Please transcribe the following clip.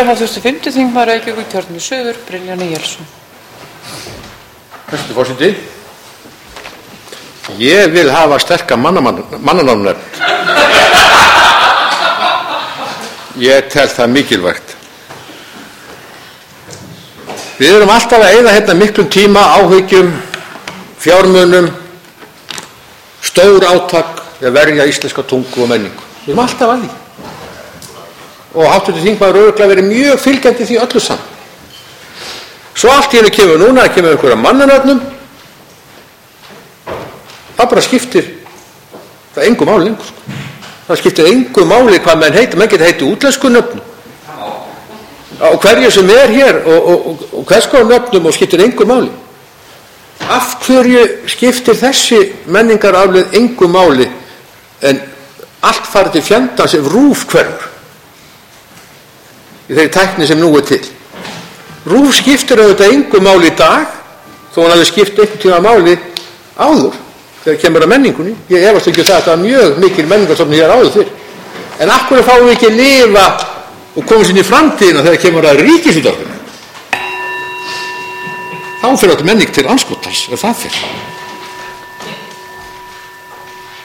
Hafþórsdóttir, 5. þingmaður Reykjavíkurkjördæmis suður, Brynjar Níelsson. Hæstvirtur forseti, ég vil hafa sterka mannanafnanefnd. Ég tel það mikilvægt. Við erum alltaf að eyða hérna miklum tíma, áhyggjum, fjármunum, stór átak að verja íslenska tungu og menningu. Við erum alltaf að því. Og hv. þingmaður örugglega verið mjög fylgjandi því öllu saman. Svo allt í henni kemur núna, kemur einhverja mannanöfnum, það bara skiptir það engu máli lengur. Það skiptir engu máli hvað menn heita, menn geta heiti útlensku nöfnum. Og hverju sem hér og hvers konar nöfnum og skiptir engu máli. Af hverju skiptir þessi menningararfleifð engu máli en allt farið til fjandans ef RÚV hverfur í þeirri tækni sem nú til. RÚV skiptir auðvitað engu máli í dag þó hann hafi skipt einhvern tíma máli áður þegar kemur að menningunni. Ég efast ekki það að það er mjög mikil menningarstofnun hér áður fyrr. En af hverju fáum við ekki að lifa og komast inn í framtíðina þegar kemur að Ríkisútvarpinu? Þá fer öll menning til andskotans ef það fer.